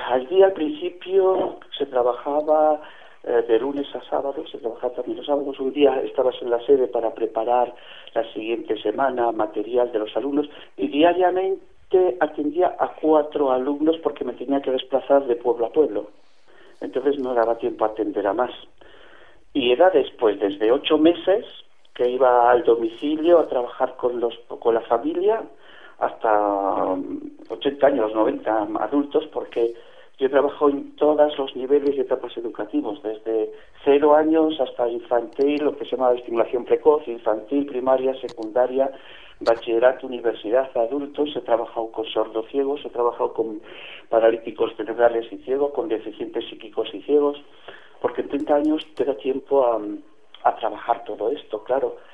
Allí al principio se trabajaba de lunes a sábado, se trabajaba también los sábados. Un día estabas en la sede para preparar la siguiente semana material de los alumnos y diariamente atendía a 4 alumnos porque me tenía que desplazar de pueblo a pueblo. Entonces no daba tiempo a atender a más. Y era después, desde 8 meses, que iba al domicilio a trabajar con la familia, hasta 80 años, 90 adultos, porque yo trabajo en todos los niveles y etapas educativos, desde 0 años hasta infantil, lo que se llama estimulación precoz, infantil, primaria, secundaria, bachillerato, universidad, adultos. He trabajado con sordociegos, he trabajado con paralíticos cerebrales y ciegos, con deficientes psíquicos y ciegos, porque en 30 años te da tiempo a trabajar todo esto, claro.